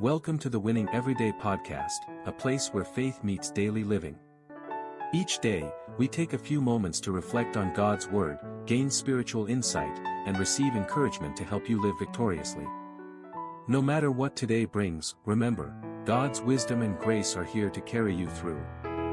Welcome to the Winning Everyday podcast, a place where faith meets daily living. Each day, we take a few moments to reflect on God's Word, gain spiritual insight, and receive encouragement to help you live victoriously. No matter what today brings, remember, God's wisdom and grace are here to carry you through.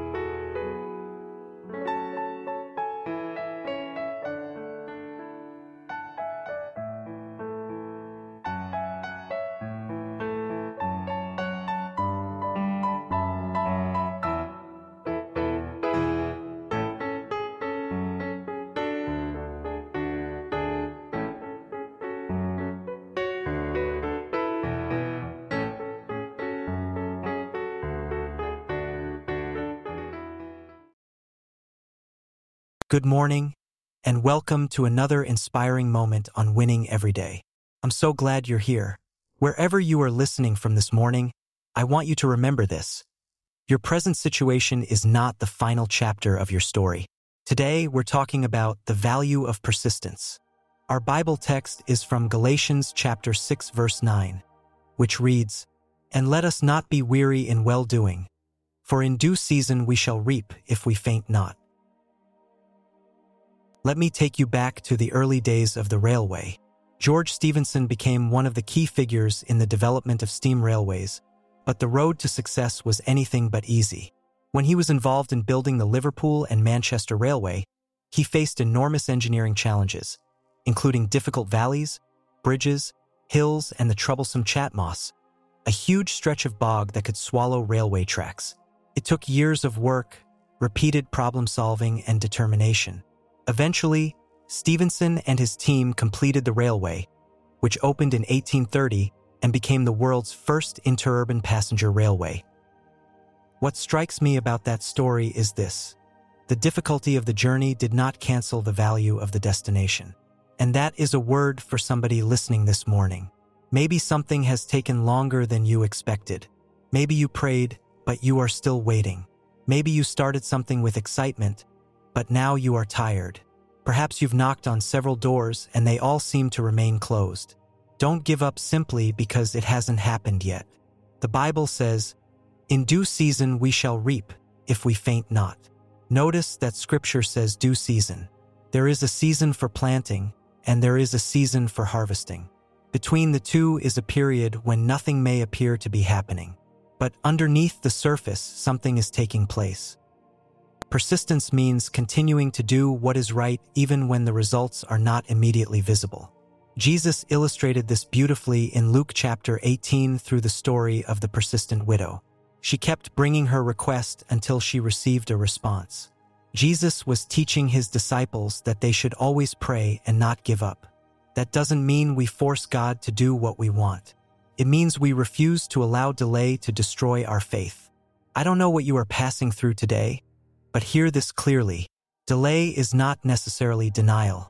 Good morning, and welcome to another inspiring moment on Winning Every Day. I'm so glad you're here. Wherever you are listening from this morning, I want you to remember this. Your present situation is not the final chapter of your story. Today, we're talking about the value of persistence. Our Bible text is from Galatians chapter 6, verse 9, which reads, "And let us not be weary in well-doing, for in due season we shall reap if we faint not." Let me take you back to the early days of the railway. George Stephenson became one of the key figures in the development of steam railways, but the road to success was anything but easy. When he was involved in building the Liverpool and Manchester Railway, he faced enormous engineering challenges, including difficult valleys, bridges, hills, and the troublesome chat moss, a huge stretch of bog that could swallow railway tracks. It took years of work, repeated problem-solving, and determination. Eventually, Stephenson and his team completed the railway, which opened in 1830 and became the world's first interurban passenger railway. What strikes me about that story is this: the difficulty of the journey did not cancel the value of the destination. And that is a word for somebody listening this morning. Maybe something has taken longer than you expected. Maybe you prayed, but you are still waiting. Maybe you started something with excitement, but now you are tired. Perhaps you've knocked on several doors and they all seem to remain closed. Don't give up simply because it hasn't happened yet. The Bible says, "In due season we shall reap, if we faint not." Notice that Scripture says due season. There is a season for planting, and there is a season for harvesting. Between the two is a period when nothing may appear to be happening. But underneath the surface, something is taking place. Persistence means continuing to do what is right even when the results are not immediately visible. Jesus illustrated this beautifully in Luke chapter 18 through the story of the persistent widow. She kept bringing her request until she received a response. Jesus was teaching his disciples that they should always pray and not give up. That doesn't mean we force God to do what we want. It means we refuse to allow delay to destroy our faith. I don't know what you are passing through today, but hear this clearly: delay is not necessarily denial.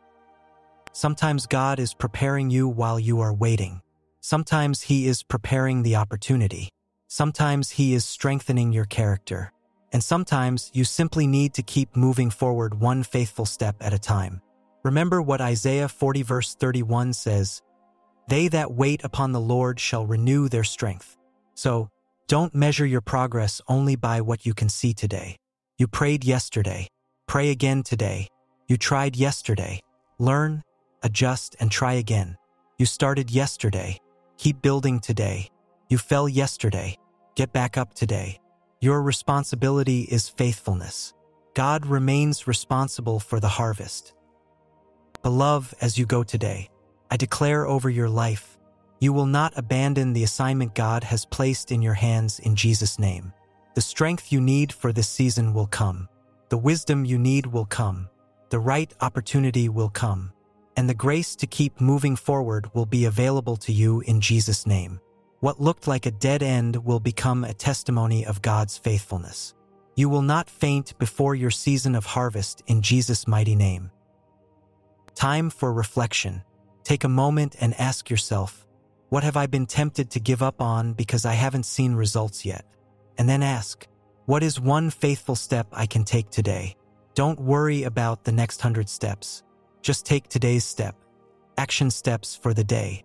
Sometimes God is preparing you while you are waiting. Sometimes He is preparing the opportunity. Sometimes He is strengthening your character. And sometimes you simply need to keep moving forward one faithful step at a time. Remember what Isaiah 40 verse 31 says, "They that wait upon the Lord shall renew their strength." So, don't measure your progress only by what you can see today. You prayed yesterday. Pray again today. You tried yesterday. Learn, adjust, and try again. You started yesterday. Keep building today. You fell yesterday. Get back up today. Your responsibility is faithfulness. God remains responsible for the harvest. Beloved, as you go today, I declare over your life, you will not abandon the assignment God has placed in your hands in Jesus' name. The strength you need for this season will come. The wisdom you need will come. The right opportunity will come. And the grace to keep moving forward will be available to you in Jesus' name. What looked like a dead end will become a testimony of God's faithfulness. You will not faint before your season of harvest in Jesus' mighty name. Time for reflection. Take a moment and ask yourself, what have I been tempted to give up on because I haven't seen results yet? And then ask, what is one faithful step I can take today? Don't worry about the next 100 steps. Just take today's step. Action steps for the day.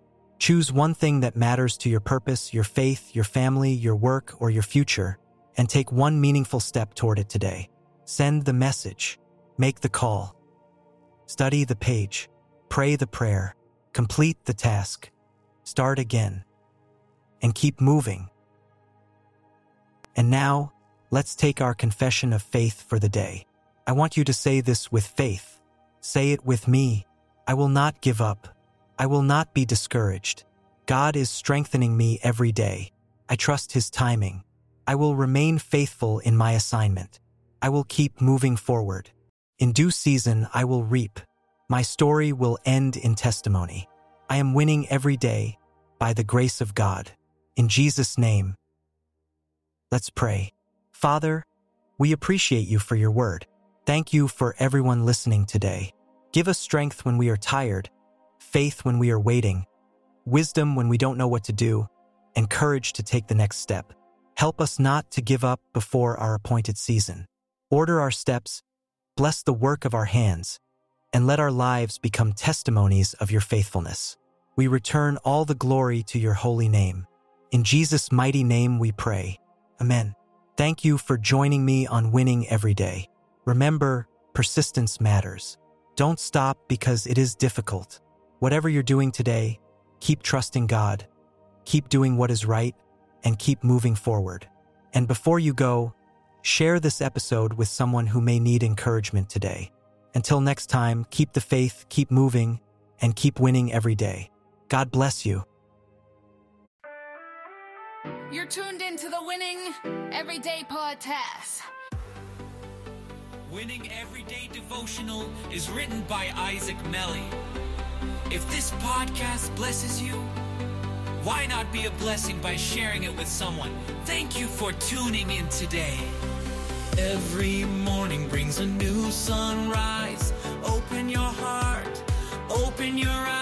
Choose one thing that matters to your purpose, your faith, your family, your work, or your future, and take one meaningful step toward it today. Send the message. Make the call. Study the page. Pray the prayer. Complete the task. Start again. And keep moving. And now, let's take our confession of faith for the day. I want you to say this with faith. Say it with me. I will not give up. I will not be discouraged. God is strengthening me every day. I trust His timing. I will remain faithful in my assignment. I will keep moving forward. In due season, I will reap. My story will end in testimony. I am winning every day by the grace of God. In Jesus' name, let's pray. Father, we appreciate You for Your word. Thank You for everyone listening today. Give us strength when we are tired, faith when we are waiting, wisdom when we don't know what to do, and courage to take the next step. Help us not to give up before our appointed season. Order our steps, bless the work of our hands, and let our lives become testimonies of Your faithfulness. We return all the glory to Your holy name. In Jesus' mighty name we pray. Amen. Thank you for joining me on Winning Every Day. Remember, persistence matters. Don't stop because it is difficult. Whatever you're doing today, keep trusting God, keep doing what is right, and keep moving forward. And before you go, share this episode with someone who may need encouragement today. Until next time, keep the faith, keep moving, and keep winning every day. God bless you. You're tuned into the Winning Everyday podcast. Winning Everyday Devotional is written by Isaac Melly. If this podcast blesses you, why not be a blessing by sharing it with someone? Thank you for tuning in today. Every morning brings a new sunrise. Open your heart, open your eyes.